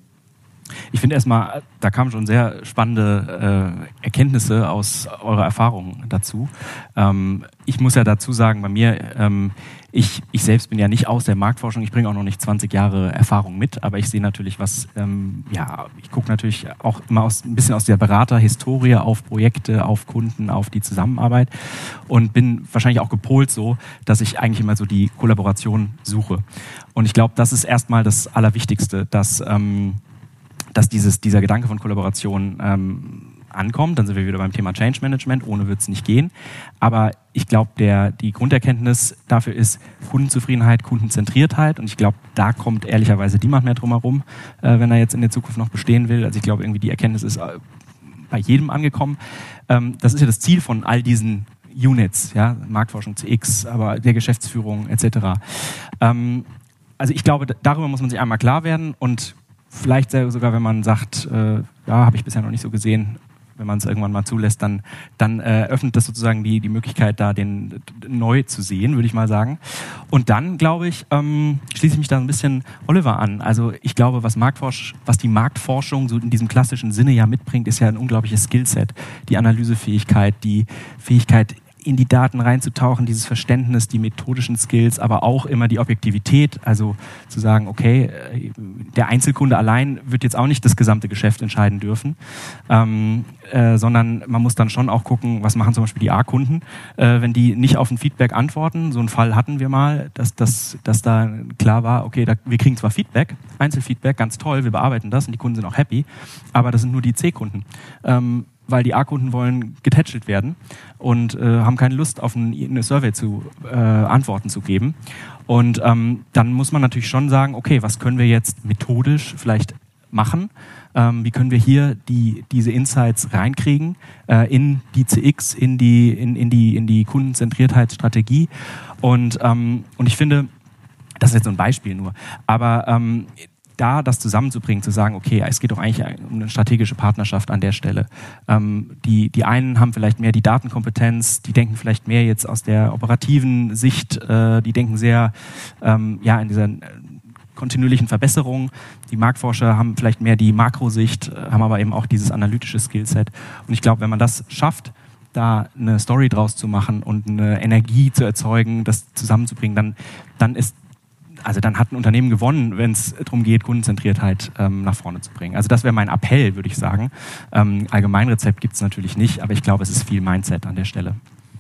Ich finde erstmal, da kamen schon sehr spannende äh, Erkenntnisse aus eurer Erfahrung dazu. Ähm, ich muss ja dazu sagen, bei mir, ähm, ich, ich selbst bin ja nicht aus der Marktforschung, ich bringe auch noch nicht zwanzig Jahre Erfahrung mit, aber ich sehe natürlich was, ähm, ja, ich gucke natürlich auch immer aus, ein bisschen aus der Beraterhistorie auf Projekte, auf Kunden, auf die Zusammenarbeit und bin wahrscheinlich auch gepolt so, dass ich eigentlich immer so die Kollaboration suche. Und ich glaube, das ist erstmal das Allerwichtigste, dass ähm, dass dieses, dieser Gedanke von Kollaboration ähm, ankommt. Dann sind wir wieder beim Thema Change Management. Ohne wird es nicht gehen. Aber ich glaube, der die Grunderkenntnis dafür ist Kundenzufriedenheit, Kundenzentriertheit. Und ich glaube, da kommt ehrlicherweise niemand mehr drum herum, äh, wenn er jetzt in der Zukunft noch bestehen will. Also ich glaube, irgendwie die Erkenntnis ist äh, bei jedem angekommen. Ähm, das ist ja das Ziel von all diesen Units, ja, Marktforschung, C X, aber der Geschäftsführung et cetera. Ähm, also ich glaube, darüber muss man sich einmal klar werden und vielleicht sogar, wenn man sagt, äh, ja, habe ich bisher noch nicht so gesehen, wenn man es irgendwann mal zulässt, dann, dann äh, öffnet das sozusagen die, die Möglichkeit, da den d- neu zu sehen, würde ich mal sagen. Und dann, glaube ich, ähm, schließe ich mich da ein bisschen Oliver an. Also ich glaube, was, Marktforsch- was die Marktforschung so in diesem klassischen Sinne ja mitbringt, ist ja ein unglaubliches Skillset. Die Analysefähigkeit, die Fähigkeit, in die Daten reinzutauchen, dieses Verständnis, die methodischen Skills, aber auch immer die Objektivität, also zu sagen, okay, der Einzelkunde allein wird jetzt auch nicht das gesamte Geschäft entscheiden dürfen, ähm, äh, sondern man muss dann schon auch gucken, was machen zum Beispiel die A-Kunden, äh, wenn die nicht auf ein Feedback antworten. So einen Fall hatten wir mal, dass, dass, dass da klar war, okay, da, wir kriegen zwar Feedback, Einzelfeedback, ganz toll, wir bearbeiten das und die Kunden sind auch happy, aber das sind nur die C-Kunden. Ähm, weil die A-Kunden wollen getätschelt werden und äh, haben keine Lust, auf ein, eine Survey zu äh, Antworten zu geben. Und ähm, dann muss man natürlich schon sagen, okay, was können wir jetzt methodisch vielleicht machen? Ähm, wie können wir hier die, diese Insights reinkriegen äh, in die C X, in die, in, in die, in die Kundenzentriertheitsstrategie? Und, ähm, und ich finde, das ist jetzt so ein Beispiel nur, aber ähm, da das zusammenzubringen, zu sagen, okay, es geht doch eigentlich um eine strategische Partnerschaft an der Stelle. Ähm, die, die einen haben vielleicht mehr die Datenkompetenz, die denken vielleicht mehr jetzt aus der operativen Sicht, äh, die denken sehr ähm, ja, in dieser äh, kontinuierlichen Verbesserung. Die Marktforscher haben vielleicht mehr die Makrosicht, äh, haben aber eben auch dieses analytische Skillset. Und ich glaube, wenn man das schafft, da eine Story draus zu machen und eine Energie zu erzeugen, das zusammenzubringen, dann, dann ist Also dann hat ein Unternehmen gewonnen, wenn es darum geht, Kundenzentriertheit ähm, nach vorne zu bringen. Also das wäre mein Appell, würde ich sagen. Ähm, Allgemeinrezept gibt es natürlich nicht, aber ich glaube, es ist viel Mindset an der Stelle.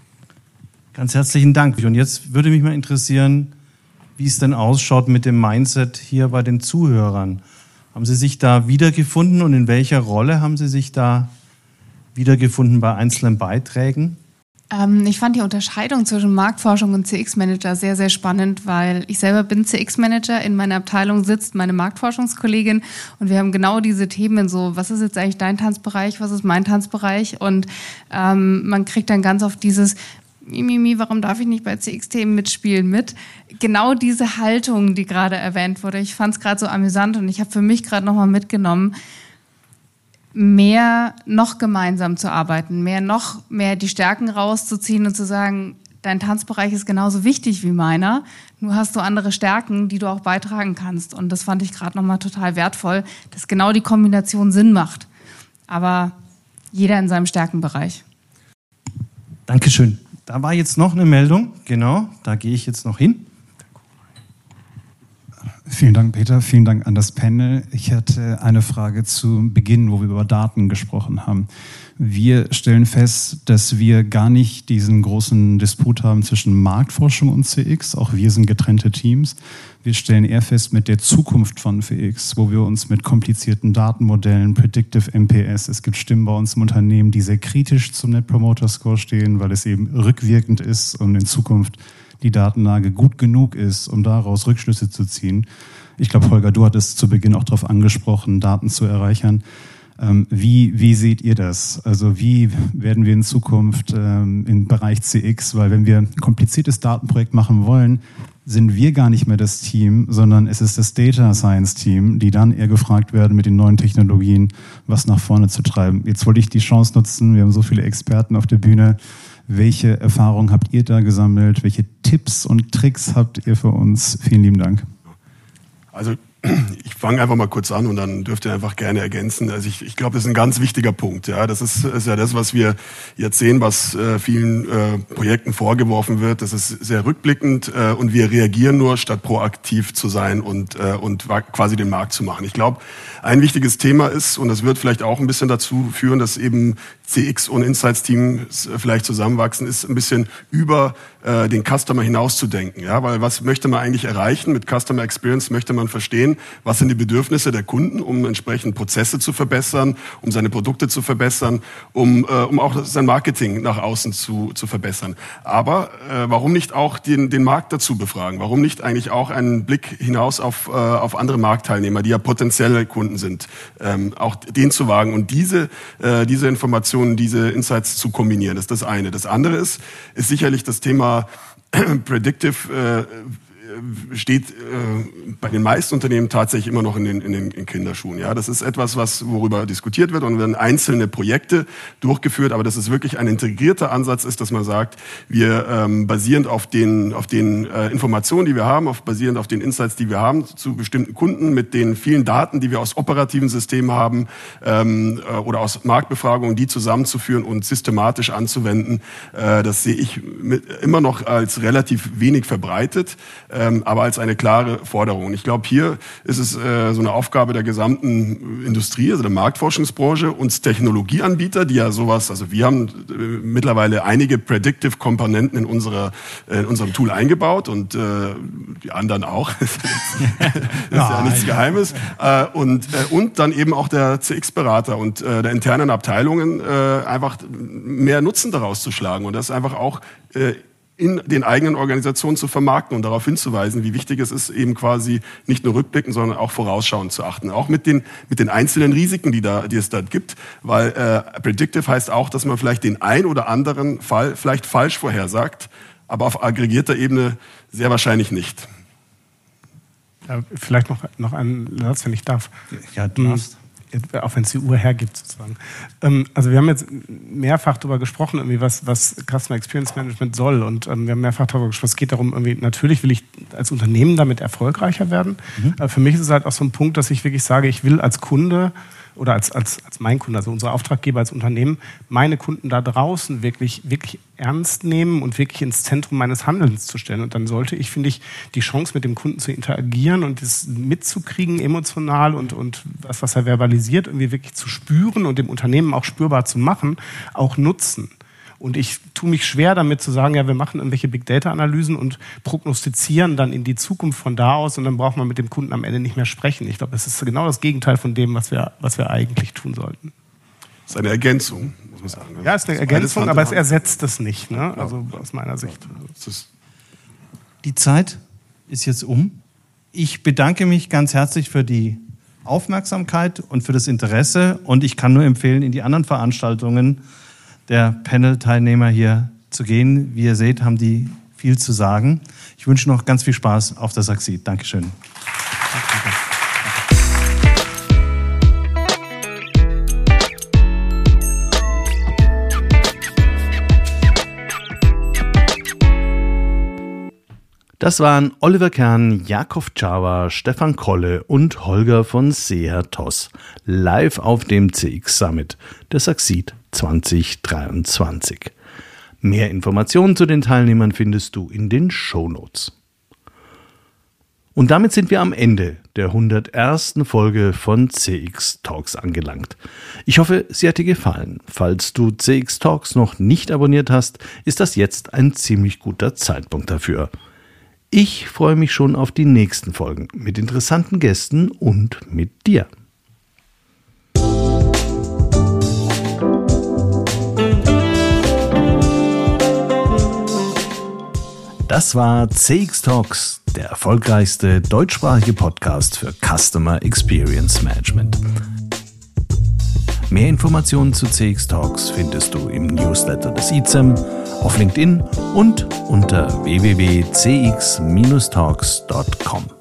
Ganz herzlichen Dank. Und jetzt würde mich mal interessieren, wie es denn ausschaut mit dem Mindset hier bei den Zuhörern. Haben Sie sich da wiedergefunden und in welcher Rolle haben Sie sich da wiedergefunden bei einzelnen Beiträgen? Ähm, ich fand die Unterscheidung zwischen Marktforschung und C X-Manager sehr, sehr spannend, weil ich selber bin C X-Manager. In meiner Abteilung sitzt meine Marktforschungskollegin und wir haben genau diese Themen so, was ist jetzt eigentlich dein Tanzbereich, was ist mein Tanzbereich? Und ähm, man kriegt dann ganz oft dieses Mimimi, warum darf ich nicht bei C X-Themen mitspielen mit? Genau diese Haltung, die gerade erwähnt wurde. Ich fand es gerade so amüsant und ich habe für mich gerade nochmal mitgenommen, mehr noch gemeinsam zu arbeiten, mehr noch mehr die Stärken rauszuziehen und zu sagen, dein Tanzbereich ist genauso wichtig wie meiner, nur hast du andere Stärken, die du auch beitragen kannst. Und das fand ich gerade nochmal total wertvoll, dass genau die Kombination Sinn macht. Aber jeder in seinem Stärkenbereich. Dankeschön. Da war jetzt noch eine Meldung, genau, da gehe ich jetzt noch hin. Vielen Dank, Peter. Vielen Dank an das Panel. Ich hatte eine Frage zu Beginn, wo wir über Daten gesprochen haben. Wir stellen fest, dass wir gar nicht diesen großen Disput haben zwischen Marktforschung und C X. Auch wir sind getrennte Teams. Wir stellen eher fest mit der Zukunft von C X, wo wir uns mit komplizierten Datenmodellen, Predictive M P S, es gibt Stimmen bei uns im Unternehmen, die sehr kritisch zum Net Promoter Score stehen, weil es eben rückwirkend ist und in Zukunft die Datenlage gut genug ist, um daraus Rückschlüsse zu ziehen. Ich glaube, Holger, du hattest zu Beginn auch darauf angesprochen, Daten zu erreichern. Ähm, wie, wie seht ihr das? Also wie werden wir in Zukunft ähm, im Bereich C X, weil wenn wir ein kompliziertes Datenprojekt machen wollen, sind wir gar nicht mehr das Team, sondern es ist das Data Science Team, die dann eher gefragt werden, mit den neuen Technologien was nach vorne zu treiben. Jetzt wollte ich die Chance nutzen, wir haben so viele Experten auf der Bühne. Welche Erfahrungen habt ihr da gesammelt? Welche Tipps und Tricks habt ihr für uns? Vielen lieben Dank. Also ich fange einfach mal kurz an und dann dürft ihr einfach gerne ergänzen. Also ich, ich glaube, das ist ein ganz wichtiger Punkt. Ja, das ist, ist ja das, was wir jetzt sehen, was äh, vielen äh, Projekten vorgeworfen wird. Das ist sehr rückblickend äh, und wir reagieren nur, statt proaktiv zu sein und äh, und quasi den Markt zu machen. Ich glaube, ein wichtiges Thema ist, und das wird vielleicht auch ein bisschen dazu führen, dass eben C X und Insights-Teams vielleicht zusammenwachsen, ist ein bisschen über äh, den Customer hinauszudenken. Ja, weil was möchte man eigentlich erreichen? Mit Customer Experience möchte man verstehen, was sind die Bedürfnisse der Kunden, um entsprechend Prozesse zu verbessern, um seine Produkte zu verbessern, um äh, um auch sein Marketing nach außen zu zu verbessern. Aber äh, warum nicht auch den den Markt dazu befragen? Warum nicht eigentlich auch einen Blick hinaus auf äh, auf andere Marktteilnehmer, die ja potenzielle Kunden sind, ähm, auch den zu wagen und diese äh, diese Informationen, diese Insights zu kombinieren. Das ist das eine. Das andere ist, ist sicherlich das Thema Predictive, äh, steht äh, bei den meisten Unternehmen tatsächlich immer noch in den, in den in Kinderschuhen. Ja, das ist etwas, was worüber diskutiert wird und werden einzelne Projekte durchgeführt, aber dass es wirklich ein integrierter Ansatz ist, dass man sagt, wir ähm, basierend auf den auf den äh, Informationen, die wir haben, auf basierend auf den Insights, die wir haben zu bestimmten Kunden, mit den vielen Daten, die wir aus operativen Systemen haben ähm, äh, oder aus Marktbefragungen, die zusammenzuführen und systematisch anzuwenden, äh, das sehe ich mit, immer noch als relativ wenig verbreitet. Äh, aber als eine klare Forderung. Und ich glaube, hier ist es äh, so eine Aufgabe der gesamten Industrie, also der Marktforschungsbranche, uns Technologieanbieter, die ja sowas, also wir haben äh, mittlerweile einige Predictive-Komponenten in, unserer, äh, in unserem Tool eingebaut und äh, die anderen auch. Das ist ja nichts Geheimes. Äh, und, äh, und dann eben auch der C X-Berater und äh, der internen Abteilungen äh, einfach mehr Nutzen daraus zu schlagen und das einfach auch äh, in den eigenen Organisationen zu vermarkten und darauf hinzuweisen, wie wichtig es ist, eben quasi nicht nur rückblickend, sondern auch vorausschauend zu achten. Auch mit den, mit den einzelnen Risiken, die, da, die es da gibt. Weil äh, Predictive heißt auch, dass man vielleicht den ein oder anderen Fall vielleicht falsch vorhersagt, aber auf aggregierter Ebene sehr wahrscheinlich nicht. Ja, vielleicht noch, noch einen Satz, wenn ich darf. Ja, du darfst. Auch wenn es die Uhr hergibt sozusagen. Ähm, also wir haben jetzt mehrfach darüber gesprochen, irgendwie was, was Customer Experience Management soll und ähm, wir haben mehrfach darüber gesprochen, es geht darum, irgendwie, natürlich will ich als Unternehmen damit erfolgreicher werden. Mhm. Aber für mich ist es halt auch so ein Punkt, dass ich wirklich sage, ich will als Kunde oder als, als, als mein Kunde, also unser Auftraggeber als Unternehmen, meine Kunden da draußen wirklich, wirklich ernst nehmen und wirklich ins Zentrum meines Handelns zu stellen. Und dann sollte ich, finde ich, die Chance mit dem Kunden zu interagieren und das mitzukriegen, emotional und, und das, was er verbalisiert, irgendwie wirklich zu spüren und dem Unternehmen auch spürbar zu machen, auch nutzen. Und ich tue mich schwer damit zu sagen, ja, wir machen irgendwelche Big-Data-Analysen und prognostizieren dann in die Zukunft von da aus und dann braucht man mit dem Kunden am Ende nicht mehr sprechen. Ich glaube, das ist genau das Gegenteil von dem, was wir, was wir eigentlich tun sollten. Das ist eine Ergänzung, muss man sagen. Ja, es ist eine Ergänzung, aber es ersetzt es nicht, ne? Also aus meiner Sicht. Die Zeit ist jetzt um. Ich bedanke mich ganz herzlich für die Aufmerksamkeit und für das Interesse und ich kann nur empfehlen, in die anderen Veranstaltungen der Panel-Teilnehmer hier zu gehen. Wie ihr seht, haben die viel zu sagen. Ich wünsche noch ganz viel Spaß auf der Succeed. Dankeschön. Danke. Das waren Oliver Kern, Jakob Czawa, Stefan Kolle und Holger von Seher-Toss live auf dem C X Summit der Succeed zwanzig dreiundzwanzig. Mehr Informationen zu den Teilnehmern findest du in den Shownotes. Und damit sind wir am Ende der hundertersten Folge von C X Talks angelangt. Ich hoffe, sie hat dir gefallen. Falls du C X Talks noch nicht abonniert hast, ist das jetzt ein ziemlich guter Zeitpunkt dafür. Ich freue mich schon auf die nächsten Folgen mit interessanten Gästen und mit dir. Das war C X Talks, der erfolgreichste deutschsprachige Podcast für Customer Experience Management. Mehr Informationen zu C X Talks findest du im Newsletter des I Z E M, auf LinkedIn und unter w w w punkt c x Bindestrich talks punkt com.